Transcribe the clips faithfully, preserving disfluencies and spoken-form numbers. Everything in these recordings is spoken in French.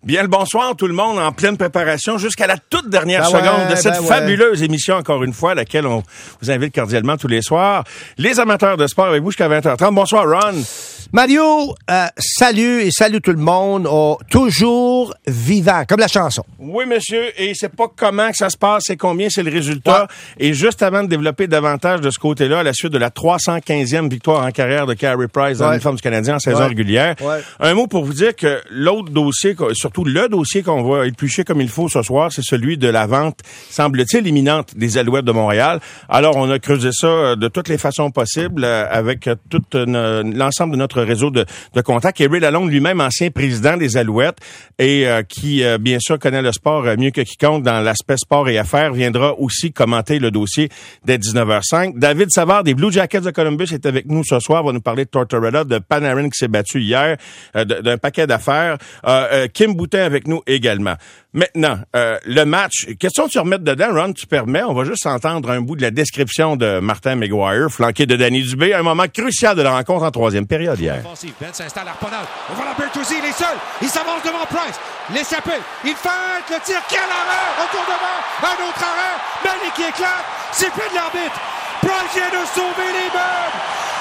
Bien le bonsoir tout le monde, en pleine préparation jusqu'à la toute dernière ben seconde ouais, de cette ben ouais. fabuleuse émission, encore une fois, à laquelle on vous invite cordialement tous les soirs. Les amateurs de sport avec vous jusqu'à vingt heures trente. Bonsoir Ron. Mario, euh, salut et salut tout le monde. Oh, toujours vivant, comme la chanson. Oui, monsieur, et c'est pas comment que ça se passe, c'est combien, c'est le résultat. Ouais. Et juste avant de développer davantage de ce côté-là, à la suite de la trois cent quinzième victoire en carrière de Carey Price dans ouais. l'uniforme du Canadien en saison ouais. régulière, ouais. un mot pour vous dire que l'autre dossier, surtout le dossier qu'on va éplucher comme il faut ce soir, c'est celui de la vente, semble-t-il, imminente des Alouettes de Montréal. Alors, on a creusé ça de toutes les façons possibles avec tout l'ensemble de notre réseau de, de contacts. Et Ray Lalonde lui-même, ancien président des Alouettes et euh, qui, euh, bien sûr, connaît le sport mieux que quiconque dans l'aspect sport et affaires, viendra aussi commenter le dossier dès dix-neuf heures cinq. David Savard des Blue Jackets de Columbus est avec nous ce soir, va nous parler de Tortorella, de Panarin qui s'est battu hier, euh, d'un paquet d'affaires. Euh, euh, Kim Boutin avec nous également. Maintenant, euh, le match, question de se remettre dedans, Ron, tu permets, on va juste entendre un bout de la description de Martin McGuire, flanqué de Danny Dubé, un moment crucial de la rencontre en troisième période hier. Ben s'installe à Arponal. On voit la Bertuzzi, il est seul. Il s'avance devant Price. L'échappé. Il fait le tir. Quel arrêt! Retour devant. Un autre arrêt. Manny qui éclate. C'est plus de l'arbitre. Price vient de sauver les meubles.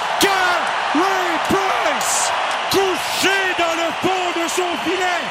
Carey Price, couché dans le fond de son filet.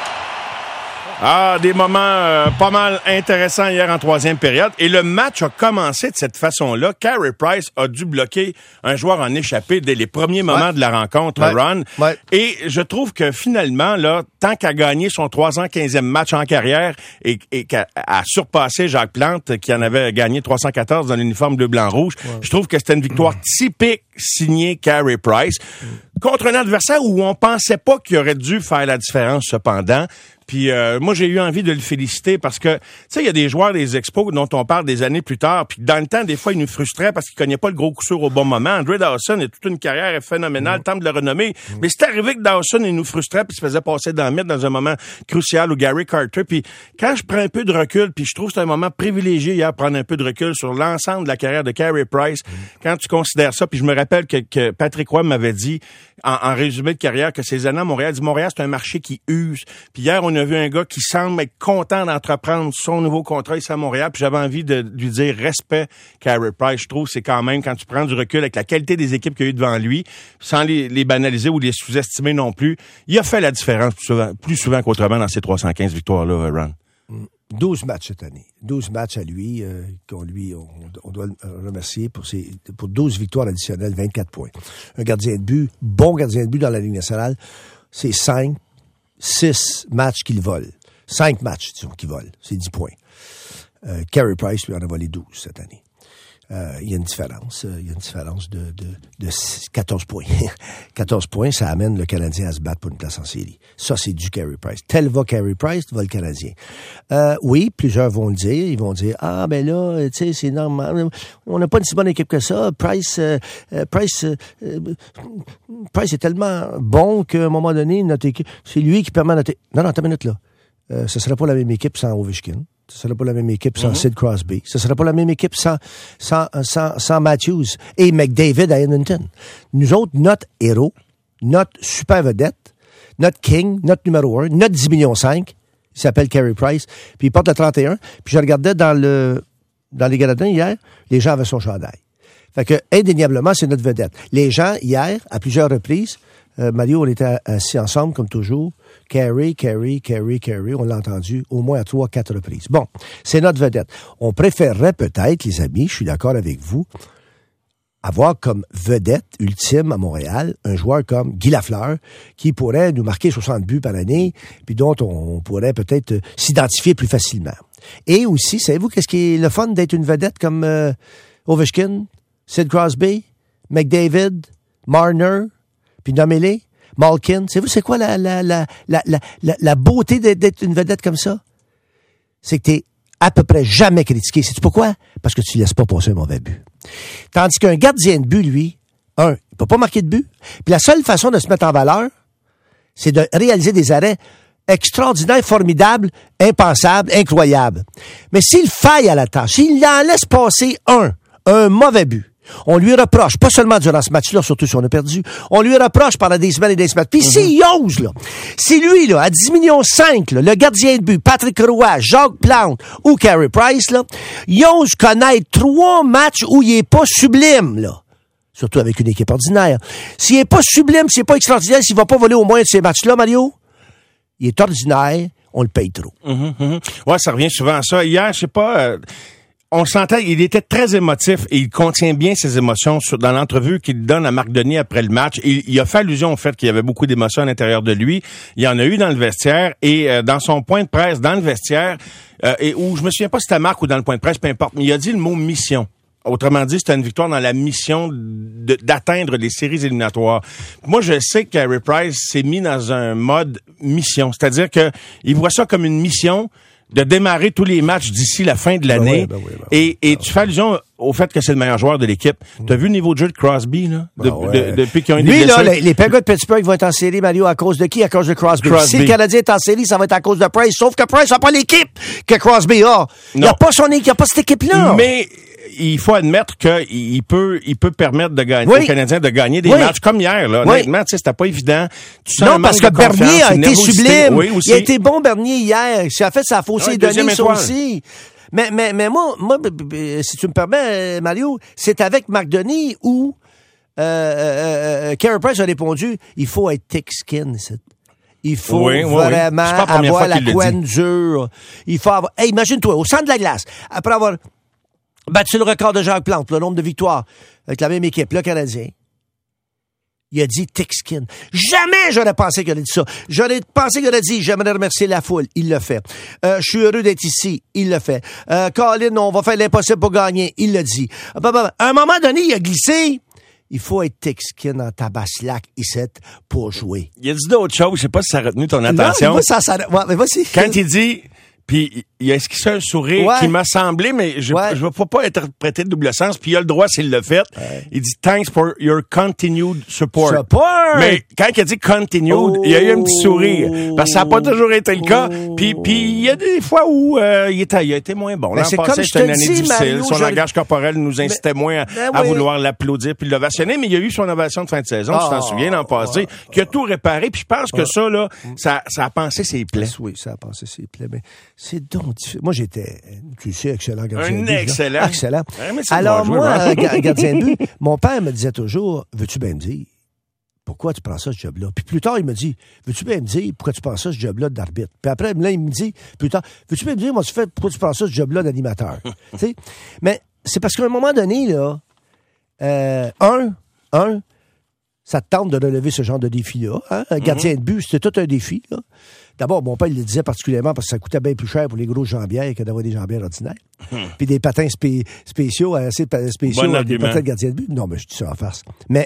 Ah, des moments euh, pas mal intéressants hier en troisième période. Et le match a commencé de cette façon-là. Carey Price a dû bloquer un joueur en échappé dès les premiers moments ouais. de la rencontre, ouais. Ron. Ouais. Et je trouve que finalement, là, tant qu'à gagner son trois cent quinzième match en carrière et, et qu'à à surpasser Jacques Plante, qui en avait gagné trois cent quatorze dans l'uniforme bleu-blanc-rouge, ouais. je trouve que c'était une victoire mmh. typique signée Carey Price mmh. contre un adversaire où on pensait pas qu'il aurait dû faire la différence cependant. Puis euh, moi, j'ai eu envie de le féliciter parce que, tu sais, il y a des joueurs des Expos dont on parle des années plus tard, puis dans le temps, des fois, ils nous frustraient parce qu'ils cognaient pas le gros coup sûr au bon moment. Andre Dawson a toute une carrière phénoménale, mmh. temps de le renommer. Mmh. Mais c'est arrivé que Dawson, il nous frustrait puis se faisait passer dans le mythe dans un moment crucial, ou Gary Carter. Puis quand je prends un peu de recul, puis je trouve que c'est un moment privilégié hier, prendre un peu de recul sur l'ensemble de la carrière de Carey Price, mmh. quand tu considères ça, puis je me rappelle que, que Patrick Roy m'avait dit, en, en résumé de carrière, que ces années à Montréal, dit Montréal, c'est un marché qui use. Puis hier, on a vu un gars qui semble être content d'entreprendre son nouveau contrat ici à Montréal, puis j'avais envie de lui dire respect, Carey Price. Je trouve c'est quand même, quand tu prends du recul avec la qualité des équipes qu'il y a eu devant lui, sans les, les banaliser ou les sous-estimer non plus, il a fait la différence plus souvent, plus souvent qu'autrement dans ces trois cent quinze victoires-là, Ron. douze matchs cette année. douze matchs à lui, euh, qu'on lui, on, on doit le remercier pour ses, pour douze victoires additionnelles, vingt-quatre points. Un gardien de but, bon gardien de but dans la Ligue nationale, c'est cinq, six matchs qu'il vole. cinq matchs, disons, qu'il vole. C'est dix points. Euh, Carey Price lui en a volé douze cette année. Euh, il y a une différence. Euh, il y a une différence de, de, de quatorze points. quatorze points, ça amène le Canadien à se battre pour une place en série. Ça, c'est du Carey Price. Tel va Carey Price, va le Canadien. Euh, oui, plusieurs vont le dire. Ils vont dire, ah, ben là, tu sais, c'est normal. On n'a pas une si bonne équipe que ça. Price, euh, euh, Price, euh, Price est tellement bon qu'à un moment donné, notre équipe, c'est lui qui permet à notre... Non, non, attends une minute, là. Euh, ce ne serait pas la même équipe sans Ovechkin. Ce ne serait pas la même équipe sans mm-hmm. Sid Crosby. Ce ne serait pas la même équipe sans, sans, sans, sans Matthews et McDavid à Edmonton. Nous autres, notre héros, notre super vedette, notre king, notre numéro un, notre dix millions cinq, il s'appelle Carey Price, puis il porte le trente et un. Puis je regardais dans le dans les Canadiens hier, les gens avaient son chandail. Fait que, indéniablement, c'est notre vedette. Les gens, hier, à plusieurs reprises, euh, Mario, on était assis ensemble, comme toujours. Carey, Carey, Carey, Carey, on l'a entendu au moins à trois, quatre reprises. Bon, c'est notre vedette. On préférerait peut-être, les amis, je suis d'accord avec vous, avoir comme vedette ultime à Montréal un joueur comme Guy Lafleur, qui pourrait nous marquer soixante buts par année, puis dont on pourrait peut-être s'identifier plus facilement. Et aussi, savez-vous qu'est-ce qui est le fun d'être une vedette comme euh, Ovechkin, Sid Crosby, McDavid, Marner, puis nommez-les, Malkin? Savez-vous c'est quoi la, la, la, la, la, la, la beauté d'être une vedette comme ça? C'est que t'es à peu près jamais critiqué. Sais-tu pourquoi? Parce que tu ne laisses pas passer un mauvais but. Tandis qu'un gardien de but, lui, un, il peut pas marquer de but. Puis la seule façon de se mettre en valeur, c'est de réaliser des arrêts extraordinaires, formidables, impensables, incroyables. Mais s'il faille à la tâche, s'il en laisse passer un, un mauvais but, On lui reproche, pas seulement durant ce match-là, surtout si on a perdu, on lui reproche pendant des semaines et des semaines. Puis mm-hmm. s'il ose, là, si lui, là, à dix millions cinq, là, le gardien de but, Patrick Roy, Jacques Plante ou Carey Price, là, il ose connaître trois matchs où il est pas sublime, là. Surtout avec une équipe ordinaire. S'il est pas sublime, s'il est pas extraordinaire, s'il va pas voler au moins de ces matchs-là, Mario, il est ordinaire, on le paye trop. Mm-hmm, mm-hmm. Ouais, ça revient souvent à ça. Hier, je sais pas... Euh... On sentait, il était très émotif et il contient bien ses émotions sur, dans l'entrevue qu'il donne à Marc Denis après le match. Il, il a fait allusion au fait qu'il y avait beaucoup d'émotions à l'intérieur de lui. Il y en a eu dans le vestiaire et euh, dans son point de presse, dans le vestiaire, euh, et où je me souviens pas si c'était à Marc ou dans le point de presse, peu importe, mais il a dit le mot mission. Autrement dit, c'était une victoire dans la mission de, d'atteindre les séries éliminatoires. Moi, je sais que Carey Price s'est mis dans un mode mission, c'est-à-dire que il voit ça comme une mission de démarrer tous les matchs d'ici la fin de l'année. Ben oui, ben oui, ben oui, et et ben tu oui. fais allusion au fait que c'est le meilleur joueur de l'équipe. Mm. T'as vu le niveau de jeu de Crosby, là? De, ben ouais. de, depuis qu'ils ont eu des Lui, là, les, les Penguins de Pittsburgh vont être en série, Mario, à cause de qui? À cause de Crosby. Crosby. Si le Canadien est en série, ça va être à cause de Price. Sauf que Price n'a pas l'équipe que Crosby a. Il n'y a pas son équipe, il n'y a pas cette équipe-là. Mais il faut admettre qu'il peut, il peut permettre de gagner, oui. aux Canadiens de gagner des oui. matchs comme hier, là. Oui. Honnêtement, tu sais, c'était pas évident. Tu sens non, parce que Bernier a été sublime. Oui, aussi. Il a été bon, Bernier, hier. Il a fait sa faussée de données, ça aussi. Mais, mais, mais moi, moi, si tu me permets, Mario, c'est avec Marc Denis où, euh, euh, euh, Carey Price a répondu, il faut être thick skin, c'est. Il faut oui, oui, vraiment oui. avoir la couenne dure. Il faut avoir, hey, imagine-toi, au centre de la glace, après avoir battu le record de Jacques Plante, le nombre de victoires avec la même équipe, le Canadien. Il a dit thick skin. Jamais j'aurais pensé qu'il aurait dit ça. J'aurais pensé qu'il aurait dit j'aimerais remercier la foule. Il l'a fait. Euh, je suis heureux d'être ici. Il l'a fait. Euh, Colin, on va faire l'impossible pour gagner. Il l'a dit. À un moment donné, il a glissé. Il faut être thick skin en tabaslac ici pour jouer. Il a dit d'autres choses. Je sais pas si ça a retenu ton attention. Non, ça, ça, ouais, mais vas-y. Quand il dit... Puis il a esquissé un sourire ouais. qui m'a semblé, mais je ouais. je veux pas interpréter de double sens. Puis il a le droit s'il l'a fait. Ouais. Il dit « Thanks for your continued support ». Support! Mais quand il a dit « continued oh. », il y a eu un petit sourire. Parce que ça n'a pas toujours été le cas. Oh. Puis puis il y a des fois où euh, il, était, il a été moins bon. L'an passé, c'était une année dis, difficile. Mario, son je... langage corporel nous incitait mais, moins ben à oui. vouloir l'applaudir puis l'ovationner. Mais il y a eu son ovation de fin de saison, oh. tu t'en souviens, l'an passé, oh. qui a tout réparé. Puis je pense oh. que ça, là, ça, ça a pensé ses plaies. Oui, ça a pensé ses plaies. Mais c'est donc difficile. Moi, j'étais, tu sais, excellent gardien un de but. Un excellent. Excellent. Ouais, alors, jouer, moi, hein? gardien de but, mon père me disait toujours, veux-tu bien me dire, pourquoi tu prends ça, ce job-là? Puis plus tard, il me dit, veux-tu bien me dire, pourquoi tu prends ça, ce job-là d'arbitre? Puis après, là, il me dit, plus tard, veux-tu bien me dire, moi, tu fais, pourquoi tu prends ça, ce job-là d'animateur? Tu sais? Mais c'est parce qu'à un moment donné, là, euh, un, un, ça te tente de relever ce genre de défi-là. Hein? Un gardien mm-hmm. de but, c'était tout un défi, là. D'abord, mon père, il le disait particulièrement parce que ça coûtait bien plus cher pour les grosses jambières que d'avoir des jambières ordinaires. Hum. Puis des patins spé- spéciaux, assez spéciaux, bon des patins de gardien de but. Non, mais je dis ça en farce. Mais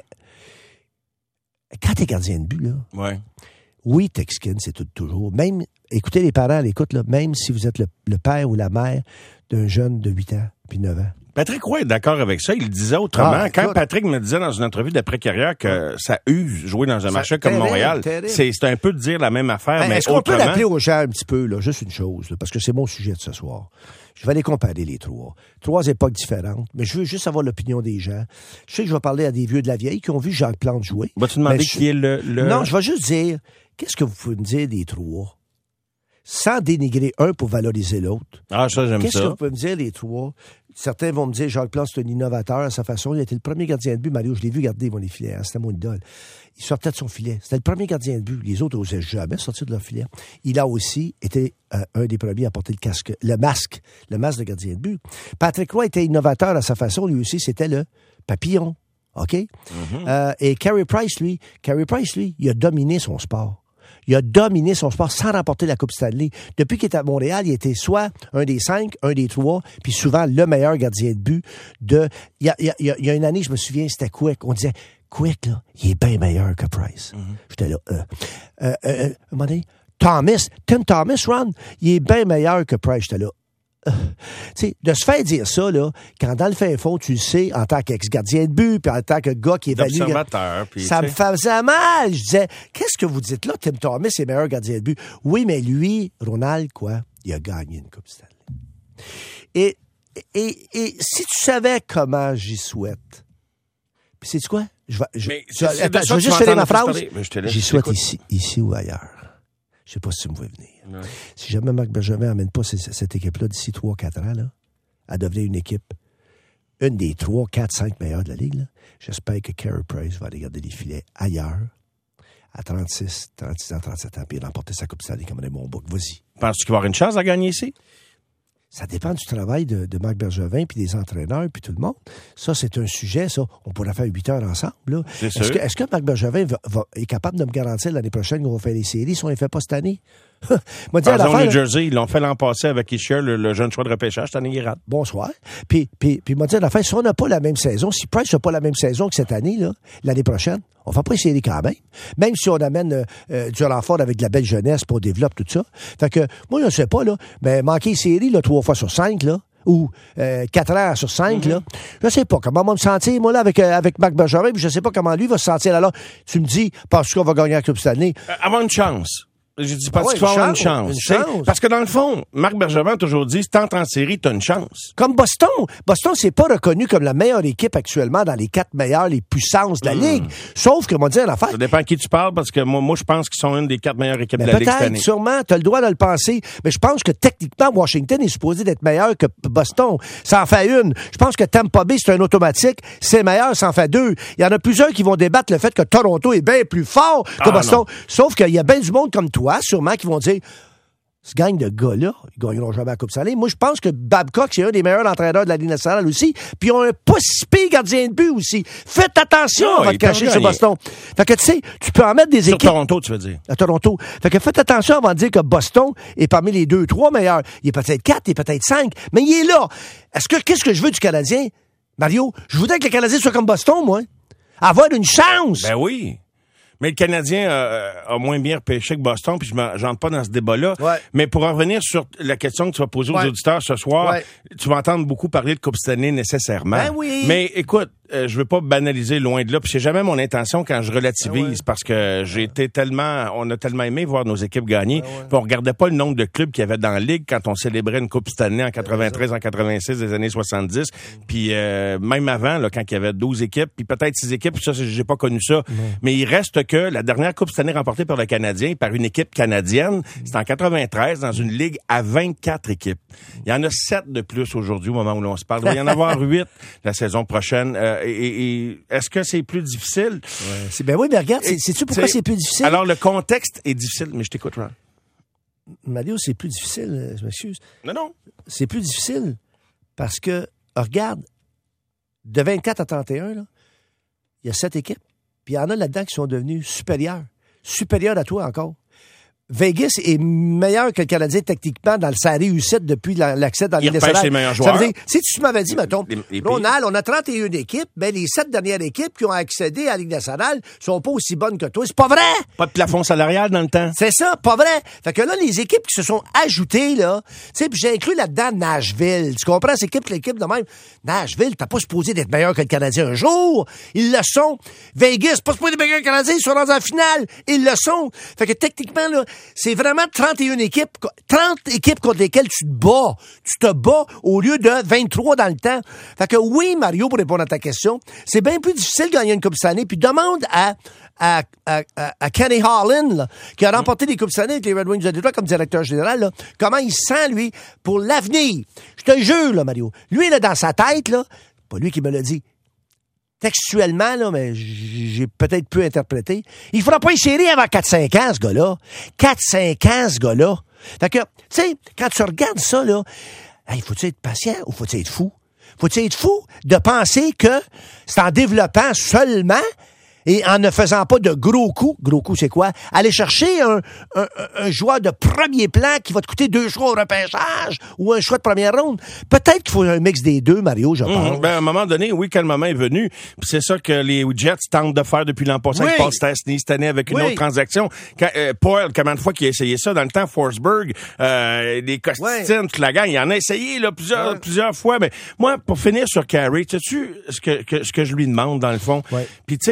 quand t'es gardien de but, là, ouais. oui, thick skin, c'est tout toujours. Même, écoutez les parents à l'écoute, là, même si vous êtes le, le père ou la mère d'un jeune de huit ans puis neuf ans. Patrick Roy est d'accord avec ça. Il le disait autrement. Ah, Quand écoute, Patrick me disait dans une entrevue d'après-carrière que ça use jouer dans un marché comme terrible, Montréal, terrible. C'est, c'est un peu de dire la même affaire, ben, mais est-ce autrement... qu'on peut l'appeler aux gens un petit peu, là, juste une chose, là, parce que c'est mon sujet de ce soir. Je vais les comparer, les trois. Trois époques différentes, mais je veux juste avoir l'opinion des gens. Je sais que je vais parler à des vieux de la vieille qui ont vu Jacques Plante jouer. Vas-tu demander qui je... est le, le... Non, je vais juste dire, qu'est-ce que vous pouvez me dire des trois? Sans dénigrer un pour valoriser l'autre. Ah, ça, j'aime Qu'est-ce ça. que vous pouvez me dire, les trois? Certains vont me dire, Jacques Plante, c'est un innovateur à sa façon. Il a été le premier gardien de but. Mario, je l'ai vu garder mon filet. Hein, c'était mon idole. Il sortait de son filet. C'était le premier gardien de but. Les autres n'osaient jamais sortir de leur filet. Il a aussi été euh, un des premiers à porter le casque, le masque, le masque de gardien de but. Patrick Roy était innovateur à sa façon. Lui aussi, c'était le papillon. OK? Mm-hmm. Euh, et Carey Price, lui, Carey Price, lui, il a dominé son sport. Il a dominé son sport sans remporter la Coupe Stanley. Depuis qu'il est à Montréal, il était soit un des cinq, un des trois, puis souvent le meilleur gardien de but de... Il y a, il y a, il y a une année, je me souviens, c'était Quick. On disait, Quick, là, il est bien meilleur que Price. Mm-hmm. J'étais là, euh, euh, euh, à un moment donné, Thomas, Tim Thomas, Ron, il est bien meilleur que Price. J'étais là, Euh, tu sais, de se faire dire ça, là, quand dans le fin fond, tu le sais, en tant qu'ex-gardien de but, puis en tant que gars qui évalue... Observateur, puis, ça me faisait mal. Je disais, qu'est-ce que vous dites là? Tim Thomas est meilleur gardien de but. Oui, mais lui, Ronald, quoi, il a gagné une Coupe Stanley. Et, et, et si tu savais comment j'y souhaite Puis sais-tu quoi? Je vais, je, Mais je, c'est, attends, c'est je vais juste finir ma phrase. J'y souhaite ici, ici ou ailleurs. Je sais pas si tu me vois venir. Ouais. Si jamais Marc Bergevin n'amène pas cette, cette équipe-là d'ici trois quatre ans, là, à devenir une équipe, une des trois, quatre, cinq meilleures de la Ligue, là, j'espère que Carey Price va aller garder les filets ailleurs, à trente-six, trente-six ans, trente-sept ans, puis remporter sa Coupe Stanley comme on est mon bouc. Vas-y. Penses-tu qu'il va avoir une chance à gagner ici? Ça dépend du travail de, de Marc Bergevin, puis des entraîneurs, puis tout le monde. Ça, c'est un sujet, ça. On pourrait faire huit heures ensemble. Là. C'est est-ce, sûr. que, est-ce que Marc Bergevin va, va, est capable de me garantir l'année prochaine qu'on va faire les séries si on ne les fait pas cette année? Par exemple, New Jersey, ils l'ont fait l'an passé avec Ischier, le, le jeune choix de repêchage. Cette année, il rate. Bonsoir. Puis, puis, puis, m'a dit l'affaire, si on n'a pas la même saison, si Price n'a pas la même saison que cette année, là, l'année prochaine, on va pas les séries quand même. Même si on amène euh, euh, du renfort avec de la belle jeunesse pour développer tout ça. Fait que, moi, je ne sais pas, là, mais manquer les séries, là, trois fois sur cinq, là, ou euh, quatre ans sur cinq, mm-hmm. là, je sais pas comment on va me sentir, moi, là, avec, euh, avec Marc Bergevin, puis je sais pas comment lui va se sentir là. là. Tu me dis, parce qu'on va gagner la Coupe cette année. Euh, avoir une chance. J'ai dit parce ah ouais, qu'il faut avoir une chance. chance. Une chance. Parce que dans le fond, Marc Bergevin a toujours dit, si t'entres en série, t'as une chance. Comme Boston. Boston, c'est pas reconnu comme la meilleure équipe actuellement dans les quatre meilleures, les puissances de la mmh. Ligue. Sauf que, moi, dire l'affaire. Ça dépend à qui tu parles, parce que moi, moi, je pense qu'ils sont une des quatre meilleures équipes mais de la Ligue cette année. Peut-être, sûrement, t'as le droit de le penser. Mais je pense que techniquement, Washington est supposé d'être meilleur que Boston. Ça en fait une. Je pense que Tampa Bay, c'est un automatique. C'est meilleur, ça en fait deux. Il y en a plusieurs qui vont débattre le fait que Toronto est bien plus fort que ah, Boston. Non. Sauf qu'il y a bien du monde comme toi, sûrement, qui vont dire ce gang de gars-là, ils gagneront jamais la Coupe Stanley. Moi, je pense que Babcock, c'est un des meilleurs entraîneurs de la Ligue nationale aussi. Puis, ils ont un pas si pire gardien de but aussi. Faites attention non, avant de cracher sur Boston. Fait que, tu sais, tu peux en mettre des sur équipes... Sur Toronto, tu veux dire. À Toronto. Fait que faites attention avant de dire que Boston est parmi les deux, trois meilleurs. Il est peut-être quatre, il est peut-être cinq, mais il est là. Est-ce que, qu'est-ce que je veux du Canadien? Mario, je voudrais que le Canadien soit comme Boston, moi. Avoir une chance. Ben oui. Mais le Canadien euh, a moins bien repêché que Boston, puis je n'entre pas dans ce débat-là. Ouais. Mais pour en revenir sur la question que tu vas poser aux ouais. auditeurs ce soir, ouais. tu vas entendre beaucoup parler de Coupe Stanley nécessairement. Ben oui. Mais écoute, euh, je veux pas banaliser loin de là, puis c'est jamais mon intention quand je relativise, ben ouais. parce que j'ai été tellement, on a tellement aimé voir nos équipes gagner, ben ouais. puis on regardait pas le nombre de clubs qu'il y avait dans la Ligue quand on célébrait une Coupe Stanley en quatre-vingt-treize, en quatre-vingt-six, des années soixante-dix, puis euh, même avant, là, quand il y avait douze équipes, puis peut-être six équipes, ça, j'ai pas connu ça, ben. mais il reste que la dernière Coupe Stanley remportée par le Canadien, par une équipe canadienne, c'est en quatre-vingt-treize, dans une ligue à vingt-quatre équipes. Il y en a sept de plus aujourd'hui, au moment où l'on se parle. Il va y en avoir huit la saison prochaine. Euh, et, et est-ce que c'est plus difficile? Ouais. C'est, ben oui, mais regarde, c'est, sais-tu pourquoi c'est plus difficile? Alors, le contexte est difficile, mais je t'écoute, Ron. Mario, c'est plus difficile, je m'excuse. Non, non. C'est plus difficile parce que, regarde, de vingt-quatre à trente et un, là, il y a sept équipes. Puis il y en a là-dedans qui sont devenus supérieurs. Supérieurs à toi encore. Vegas est meilleur que le Canadien techniquement dans sa réussite depuis l'accès dans la Ligue nationale. Les meilleurs joueurs. Ça veut dire, si tu m'avais dit, mettons, les, les Ronald, on a trente et une équipes, mais les sept dernières équipes qui ont accédé à la Ligue nationale sont pas aussi bonnes que toi. C'est pas vrai! Pas de plafond salarial dans le temps. C'est ça, pas vrai. Fait que là, les équipes qui se sont ajoutées, là, tu sais, puis j'ai inclus là-dedans Nashville. Tu comprends, cette équipe, l'équipe de même. Nashville, t'as pas supposé d'être meilleur que le Canadien un jour. Ils le sont. Vegas, pas supposé d'être meilleur que le Canadien, ils sont rendus en finale. Ils le sont. Fait que techniquement, là, c'est vraiment trente et une équipes, trente équipes contre lesquelles tu te bats. Tu te bats au lieu de vingt-trois dans le temps. Fait que oui, Mario, pour répondre à ta question, c'est bien plus difficile de gagner une Coupe Stanley. Puis demande à, à, à, à Kenny Holland, là, qui a remporté des Coupes Stanley avec les Red Wings de Détroit comme directeur général, là, comment il sent, lui, pour l'avenir. Je te jure, là, Mario. Lui, là, dans sa tête, là, pas lui qui me l'a dit, textuellement, là, mais j'ai peut-être pu interpréter. Il fera pas une série avant quatre cinq ans, ce gars-là. quatre cinq ans, ce gars-là. Fait que, tu sais, quand tu regardes ça, là, hey, faut-tu être patient ou faut-tu être fou? Faut-tu être fou de penser que c'est en développant seulement et en ne faisant pas de gros coups, gros coups, c'est quoi? Aller chercher un, un, un joueur de premier plan qui va te coûter deux choix au repêchage ou un choix de première ronde. Peut-être qu'il faut un mix des deux, Mario, je pense. Mmh, ben, à un moment donné, oui, quand le moment est venu. Puis c'est ça que les Jets tentent de faire depuis l'an passé oui. avec Paul Stastny cette année avec une oui. autre transaction. Quand, euh, Paul, combien de fois qu'il a essayé ça? Dans le temps, Forsberg, euh, les Costitines, oui. toute la gang, il en a essayé là, plusieurs, oui. plusieurs fois. Mais moi, pour finir sur Carey, sais-tu ce que, que, ce que je lui demande, dans le fond? Oui. Puis tu sais, tu vois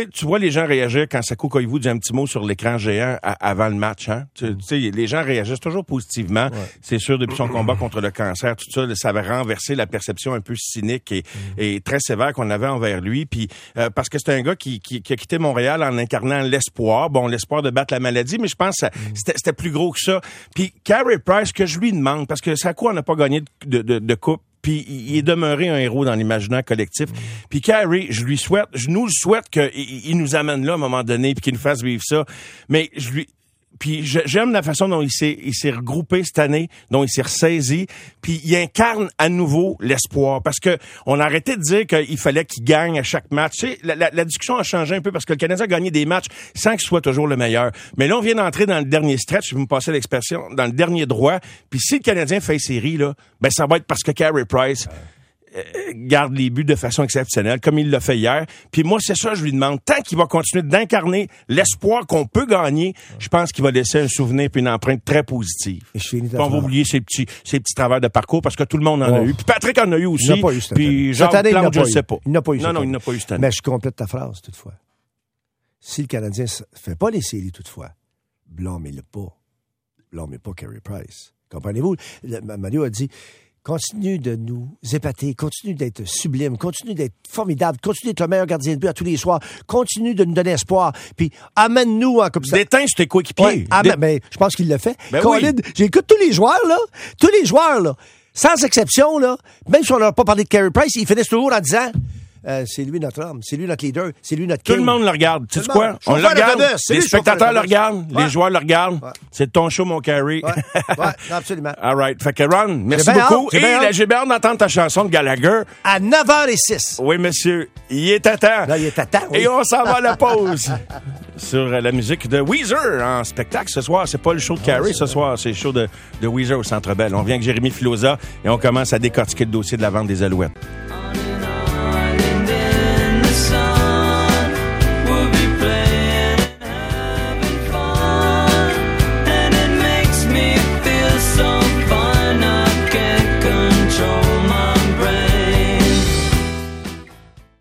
les gens réagissent quand Sakou Koivu dit un petit mot sur l'écran géant à, avant le match. Hein? Tu, tu sais, les gens réagissent toujours positivement. Ouais. C'est sûr, depuis son combat contre le cancer, tout ça, ça avait renversé la perception un peu cynique et, mm. et très sévère qu'on avait envers lui. Puis euh, parce que c'est un gars qui, qui, qui a quitté Montréal en incarnant l'espoir. Bon, l'espoir de battre la maladie, mais je pense que ça, mm. c'était, c'était plus gros que ça. Puis Carey Price, que je lui demande, parce que Sakou n'a pas gagné de, de, de coupe, puis il est demeuré un héros dans l'imaginaire collectif. Mm. Puis Carey, je lui souhaite, je nous souhaite qu'il il nous amène là à un moment donné, puis qu'il nous fasse vivre ça. Mais je lui... Puis j'aime la façon dont il s'est, il s'est regroupé cette année, dont il s'est ressaisi, puis il incarne à nouveau l'espoir. Parce que on a arrêté de dire qu'il fallait qu'il gagne à chaque match. Tu sais, la, la, la discussion a changé un peu parce que le Canadien a gagné des matchs sans qu'il soit toujours le meilleur. Mais là, on vient d'entrer dans le dernier stretch, je vais me passer l'expression, dans le dernier droit. Puis si le Canadien fait série, là, ben ça va être parce que Carey Price garde les buts de façon exceptionnelle, comme il l'a fait hier. Puis moi, c'est ça, je lui demande. Tant qu'il va continuer d'incarner l'espoir qu'on peut gagner, je pense qu'il va laisser un souvenir puis une empreinte très positive. Et je finis on va oublier ses petits, ses petits travers de parcours parce que tout le monde en oh. a eu. Puis Patrick en a eu aussi. Il n'a pas eu cette puis année. Jacques Cette année, Plante, il n'a je pas ne eu. sais pas. Il n'a pas eu Non, non, il n'a pas eu cette année. Mais je complète ta phrase, toutefois. Si le Canadien ne fait pas les séries, toutefois, blâmez-le pas. Blâmez pas Carey Price. Comprenez-vous? Mario a dit... Continue de nous épater, continue d'être sublime, continue d'être formidable, continue d'être le meilleur gardien de but à tous les soirs, continue de nous donner espoir, puis amène-nous en comme ça. Déteins sur tes coéquipiers. Ouais, amène, ben, je pense qu'il l'a fait. Ben Colin, oui. J'écoute tous les joueurs, là, tous les joueurs, là, sans exception, là, même si on n'a pas parlé de Carey Price, ils finissent toujours en disant... Euh, c'est lui notre homme, c'est lui notre leader, c'est lui notre king. Tout le monde le regarde. Tu sais quoi? On le regarde. Le les spectateurs le regardent, ouais. les joueurs le regardent. Ouais. C'est ton show, mon Carey. Ouais, ouais absolument. All right. Fait que Ron, merci beaucoup. Hâte, Et là, j'ai bien hâte d'entendre ta chanson de Gallagher. À neuf heures zéro six. Oui, monsieur. Il est à temps. Là, il est à temps, oui. Et on s'en va à la pause. Sur la musique de Weezer en spectacle ce soir. C'est pas le show de Carey ce soir, c'est le show de, de Weezer au Centre Bell. On vient avec Jérémy Filosa et on commence à décortiquer le dossier de la vente des Alouettes.